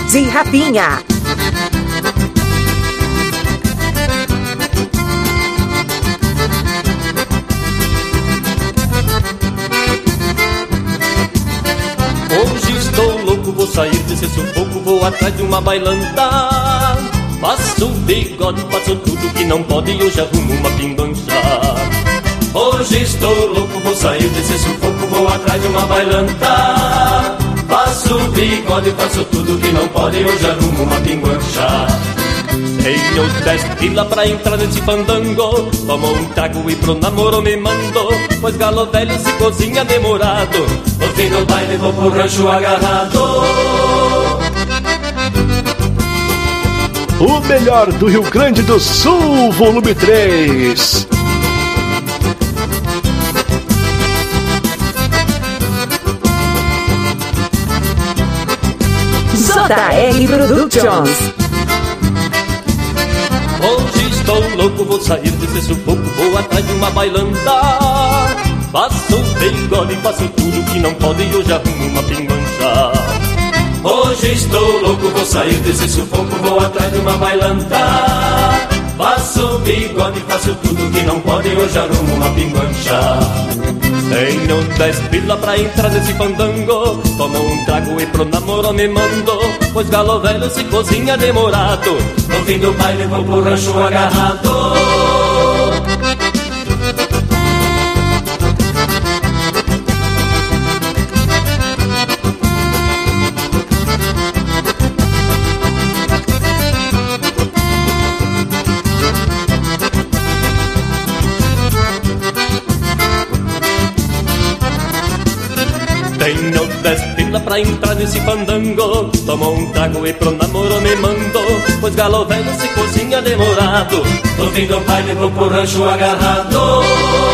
de Rapinha. Hoje estou louco, vou sair desse sufoco, vou atrás de uma bailanta. Faço bigode, faço tudo que não pode e hoje arrumo uma pingancha. Hoje estou louco, vou sair desse sufoco, vou atrás de uma bailanta. Faço bigode, faço tudo que não pode e hoje arrumo uma pingancha. Tenho 10 pila pra entrar nesse fandango. Tomo um trago e pro namoro me mando, pois galo velho se cozinha demorado. No fim do baile vou pro rancho agarrado. O melhor do Rio Grande do Sul, volume 3. JR Productions. Hoje estou louco, vou sair desse sufoco, vou atrás de uma bailanta. Faço bigode, faço tudo que não pode e hoje arrumo uma pingancha. Hoje estou louco, vou sair desse sufoco, vou atrás de uma bailanta. Faço bigode, faço tudo que não pode e hoje arrumo uma pingancha. Tenho 10 pila pra entrar nesse fandango. Tomo um trago e pro namoro me mando, pois galo velho se cozinha demorado. No fim do baile vou pro rancho agarrado. Tenho 10 pila pra entrar nesse fandango. Tomo um trago e pro namoro me mando, pois galo velho se cozinha demorado. No fim do baile vou pro rancho agarrado.